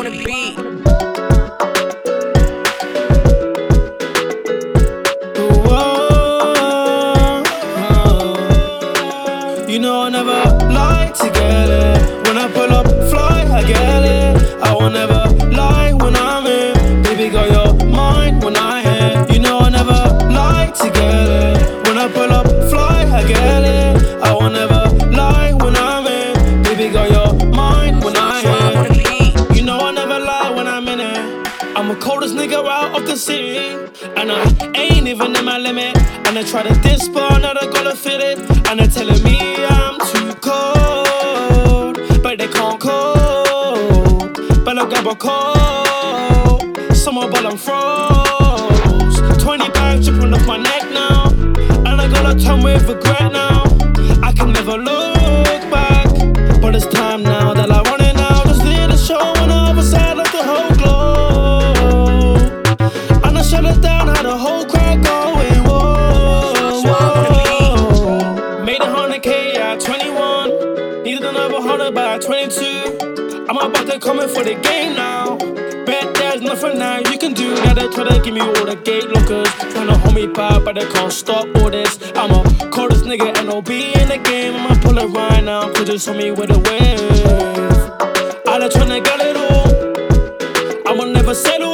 on the beat. You know I never lie to get it. When I pull up fly, I get it. I won't never lie when I'm in. Baby girl, you're mine when I am. You know I never lie to get it. When I pull up fly, I get it. I won't never lie when I'm in. Baby girl, you're mine when I am. You know I never lie when I'm in it. I'm the coldest nigga out of the city, and I ain't even in my limit. And I try to diss, but now they gotta fit it. And they're telling me I'm too cold, but they can't cope. But I grab a cold, summer but I'm froze. 20 bags dripping off my neck now, and I got a ton with regret now. I can never look back, but it's time now that I want it now. Just did a show on the other side of the whole globe, and I shut it down, had a whole crowd going whoa, whoa. Made 100K at 21, needed another 100 by 22. I'm about to come in for the game now. Bet there's nothing now you can do. Now they try to give me all the gate lookers, trying to hold me back, but they can't stop all this. I'm a coldest nigga and OB in the game. I'ma pull it right now, could just hold me with a wave. I done tryna get it all, I will never settle.